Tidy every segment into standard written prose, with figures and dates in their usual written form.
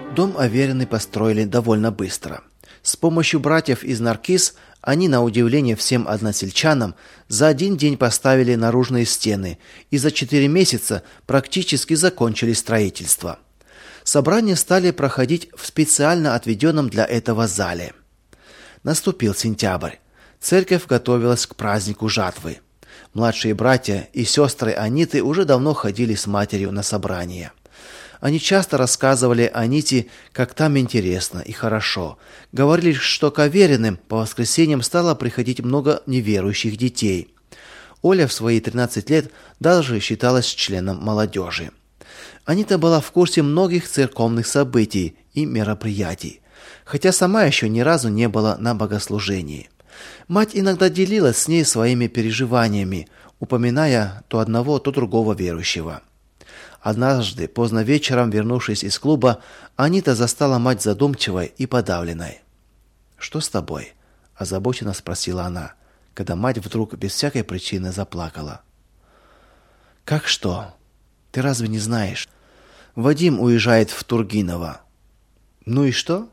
Дом Авериной построили довольно быстро. С помощью братьев из Наркис они, на удивление всем односельчанам, за один день поставили наружные стены и за 4 месяца практически закончили строительство. Собрания стали проходить в специально отведенном для этого зале. Наступил сентябрь. Церковь готовилась к празднику жатвы. Младшие братья и сестры Аниты уже давно ходили с матерью на собрания. Они часто рассказывали Аните, как там интересно и хорошо. Говорили, что к Авериным по воскресеньям стало приходить много неверующих детей. Оля в свои 13 лет даже считалась членом молодежи. Анита была в курсе многих церковных событий и мероприятий, хотя сама еще ни разу не была на богослужении. Мать иногда делилась с ней своими переживаниями, упоминая то одного, то другого верующего. Однажды, поздно вечером, вернувшись из клуба, Анита застала мать задумчивой и подавленной. «Что с тобой?» – озабоченно спросила она, когда мать вдруг без всякой причины заплакала. «Как что? Ты разве не знаешь? Вадим уезжает в Тургиново». «Ну и что?»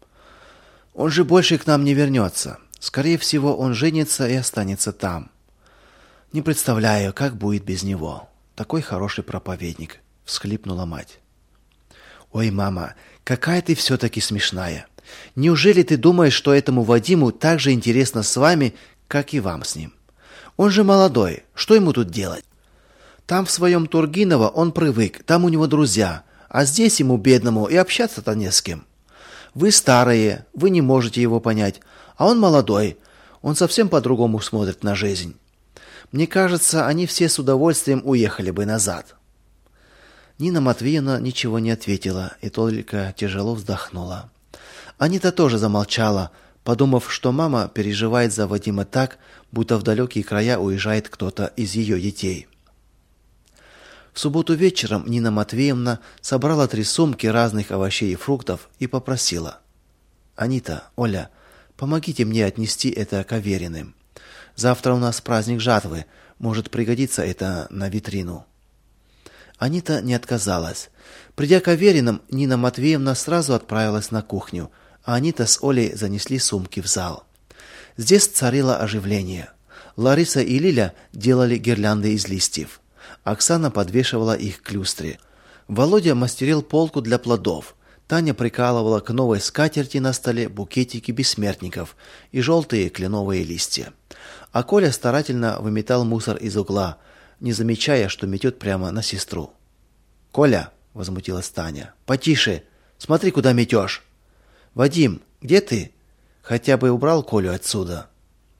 «Он же больше к нам не вернется. Скорее всего, он женится и останется там. Не представляю, как будет без него. Такой хороший проповедник», — всхлипнула мать. «Ой, мама, какая ты все-таки смешная. Неужели ты думаешь, что этому Вадиму так же интересно с вами, как и вам с ним? Он же молодой, что ему тут делать? Там в своем Тургиново он привык, там у него друзья, а здесь ему, бедному, и общаться-то не с кем. Вы старые, вы не можете его понять, а он молодой, он совсем по-другому смотрит на жизнь. Мне кажется, они все с удовольствием уехали бы назад». Нина Матвеевна ничего не ответила и только тяжело вздохнула. Анита тоже замолчала, подумав, что мама переживает за Вадима так, будто в далекие края уезжает кто-то из ее детей. В субботу вечером Нина Матвеевна собрала 3 сумки разных овощей и фруктов и попросила: «Анита, Оля, помогите мне отнести это к Авериным. Завтра у нас праздник жатвы, может пригодиться это на витрину». Анита не отказалась. Придя к Авериным, Нина Матвеевна сразу отправилась на кухню, а Анита с Олей занесли сумки в зал. Здесь царило оживление. Лариса и Лиля делали гирлянды из листьев. Оксана подвешивала их к люстре. Володя мастерил полку для плодов. Таня прикалывала к новой скатерти на столе букетики бессмертников и желтые кленовые листья. А Коля старательно выметал мусор из угла, не замечая, что метет прямо на сестру. «Коля!» – возмутилась Таня. «Потише! Смотри, куда метешь!» «Вадим, где ты? Хотя бы убрал Колю отсюда!»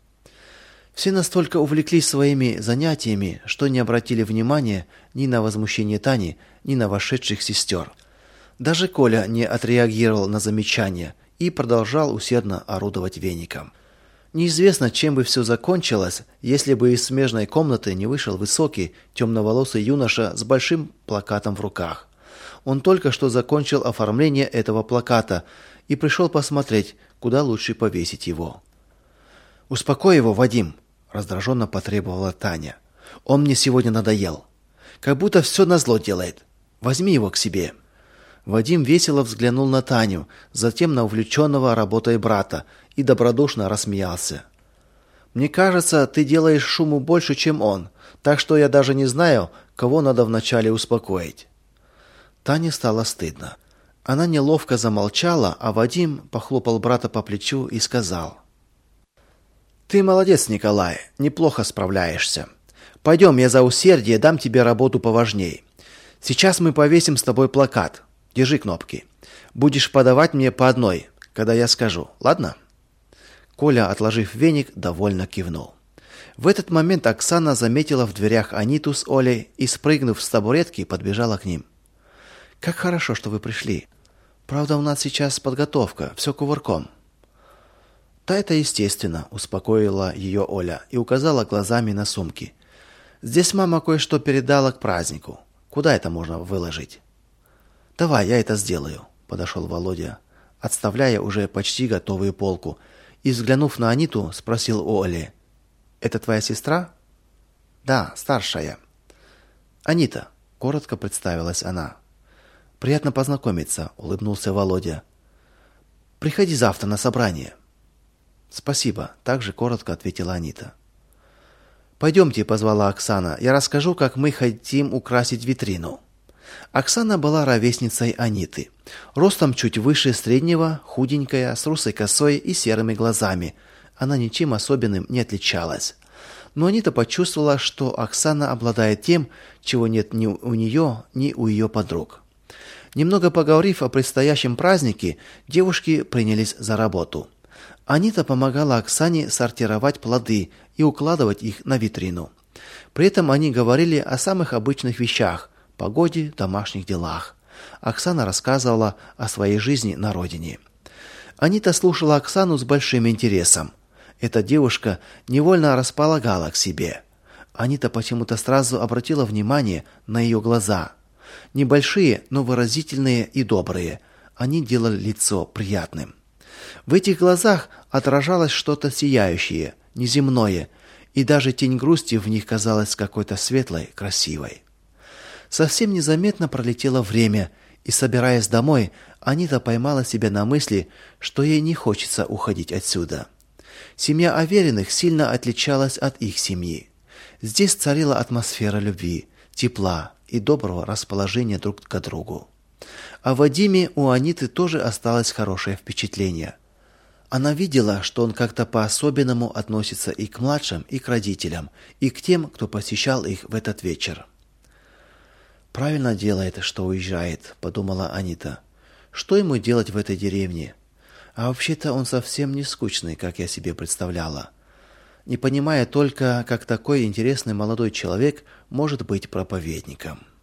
Все настолько увлеклись своими занятиями, что не обратили внимания ни на возмущение Тани, ни на вошедших сестер. Даже Коля не отреагировал на замечание и продолжал усердно орудовать веником. Неизвестно, чем бы все закончилось, если бы из смежной комнаты не вышел высокий, темноволосый юноша с большим плакатом в руках. Он только что закончил оформление этого плаката и пришел посмотреть, куда лучше повесить его. «Успокой его, Вадим!» – раздраженно потребовала Таня. «Он мне сегодня надоел. Как будто все назло делает. Возьми его к себе». Вадим весело взглянул на Таню, затем на увлеченного работой брата и добродушно рассмеялся. «Мне кажется, ты делаешь шуму больше, чем он, так что я даже не знаю, кого надо вначале успокоить». Тане стало стыдно. Она неловко замолчала, а Вадим похлопал брата по плечу и сказал: «Ты молодец, Николай, неплохо справляешься. Пойдем, я за усердие дам тебе работу поважней. Сейчас мы повесим с тобой плакат. Держи кнопки. Будешь подавать мне по одной, когда я скажу, ладно?» Коля, отложив веник, довольно кивнул. В этот момент Оксана заметила в дверях Аниту с Олей и, спрыгнув с табуретки, подбежала к ним. «Как хорошо, что вы пришли. Правда, у нас сейчас подготовка, все кувырком». «Да это естественно», – успокоила ее Оля и указала глазами на сумки. «Здесь мама кое-что передала к празднику. Куда это можно выложить?» «Давай, я это сделаю», – подошел Володя, отставляя уже почти готовую полку, и, взглянув на Аниту, спросил у Оли: «Это твоя сестра?» «Да, старшая». «Анита», – коротко представилась она. Приятно познакомиться, улыбнулся Володя. Приходи завтра на собрание. Спасибо, также коротко ответила Анита. Пойдемте, позвала Оксана. Я расскажу, как мы хотим украсить витрину. Оксана была ровесницей Аниты. Ростом чуть выше среднего, худенькая, с русой косой и серыми глазами. Она ничем особенным не отличалась. Но Анита почувствовала, что Оксана обладает тем, чего нет ни у нее, ни у ее подруг. Немного поговорив о предстоящем празднике, девушки принялись за работу. Анита помогала Оксане сортировать плоды и укладывать их на витрину. При этом они говорили о самых обычных вещах: погоде, домашних делах. Оксана рассказывала о своей жизни на родине. Анита слушала Оксану с большим интересом. Эта девушка невольно располагала к себе. Анита почему-то сразу обратила внимание на ее глаза. Небольшие, но выразительные и добрые. Они делали лицо приятным. В этих глазах отражалось что-то сияющее, неземное, и даже тень грусти в них казалась какой-то светлой, красивой. Совсем незаметно пролетело время, и, собираясь домой, Анита поймала себя на мысли, что ей не хочется уходить отсюда. Семья Авериных сильно отличалась от их семьи. Здесь царила атмосфера любви, тепла и доброго расположения друг к другу. О Вадиме у Аниты тоже осталось хорошее впечатление. Она видела, что он как-то по-особенному относится и к младшим, и к родителям, и к тем, кто посещал их в этот вечер. «Правильно делает, что уезжает», — подумала Анита. «Что ему делать в этой деревне? А вообще-то он совсем не скучный, как я себе представляла. Не понимая только, как такой интересный молодой человек может быть проповедником».